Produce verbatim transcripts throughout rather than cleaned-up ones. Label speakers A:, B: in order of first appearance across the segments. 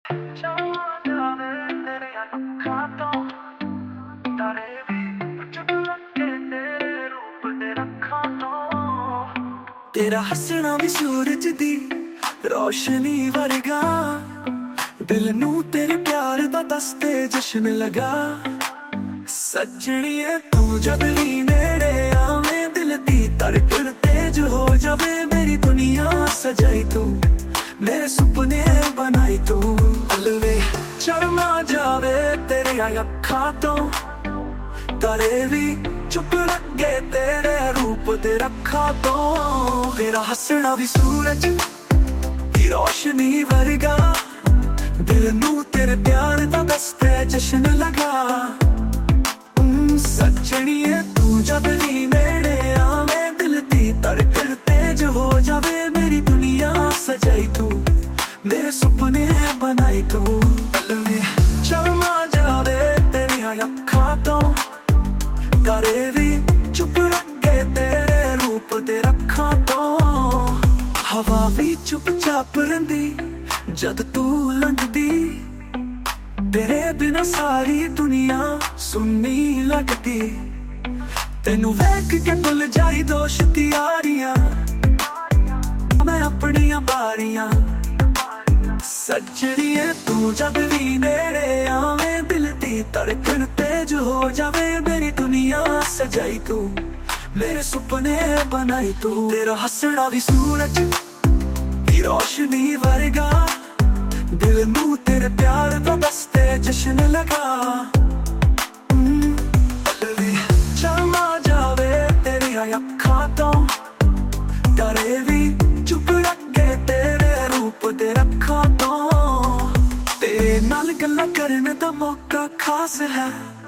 A: तेरा हसना भी सूरज दी रोशनी वर्गा, दिल नू तेरे प्यार दा दसते जश्न लगा। सजणीए तू जद भी नेड़े आवे, दिल दी धड़कन तेज हो जावे। मेरी दुनिया सजाई तू, मेरे सुपने बनाई तू। अलवे चढ़ना जावे तेरे अखां तो, तारे भी चुप लगे तेरे रूप दे रखा तो। तेरा हसना भी सूरज की रोशनी वर्गा, दिल नू तेरे प्यार दा दसते जश्न लगा। सजणीए तू जद भी नेड़े आवे, दिल दी धड़कन तेज हो जावे। मेरी दुनिया सजाई तू, मेरे सुपने बनाई तू। चलना जावे तेरी अखां तो, तारे भी चुप लगे तेरे रूप दे रखा तो। हवा भी चुपचाप रहिंदी जद तू लंघदी, तेरे बिना सारी दुनिया सुन्नी लगदी। तेनू वेख के भुल जाई दोष यारियां, मैं अपनियां बारियां। सजणीए तू जद भी नेड़े आवे, दिल दी धड़कन तेज हो जावे। मेरी दुनिया सजाई तू, मेरे सुपने बनाई तू। तेरा हसना भी सूरज की रोशनी वर्गा, दिल नू तेरे प्यार दा दसते जश्न लगा। चलना जावे तेरी अखां तो, तारे भी चुप लगे तेरे रूप दे रखा तो। तेरे नाल गल्लां करने दा मौका खास है,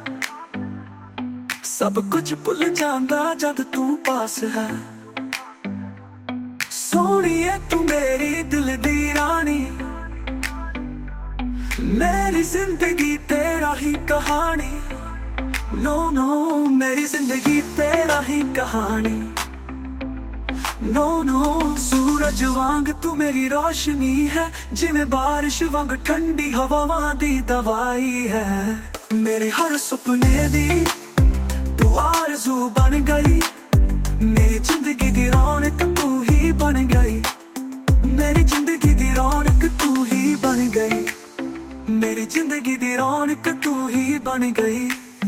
A: सब कुछ भुल जांदा जद तू पास है। सोहणीए तू मेरी दिल दी रानी, मेरी जिंदगी तेरा ही कहानी। नो नो मेरी जिंदगी तेरा ही कहानी। नो नो सूरज वांग तू मेरी रोशनी है, जिवें बारिश वांग ठंडी हवावां दी दवाई है। मेरे हर सुपने दी तू आरज़ू बन गई, मेरी जिंदगी दी रौनक तू ही बन गई। मेरी जिंदगी दी रौनक तू ही बन गई, मेरी जिंदगी दी रौनक तू ही बन गई।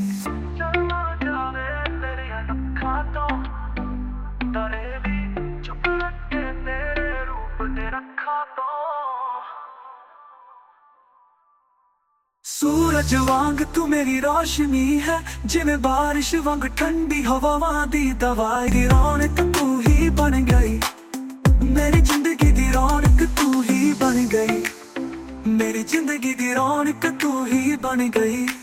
A: सूरज वांग तू मेरी रोशनी है, जिवें बारिश वांग ठंडी हवावां दी दवाई। दी रौनक तू ही बन गई, मेरी जिंदगी दी रौनक तू ही बन गई। मेरी जिंदगी दी रौनक तू ही बन गई।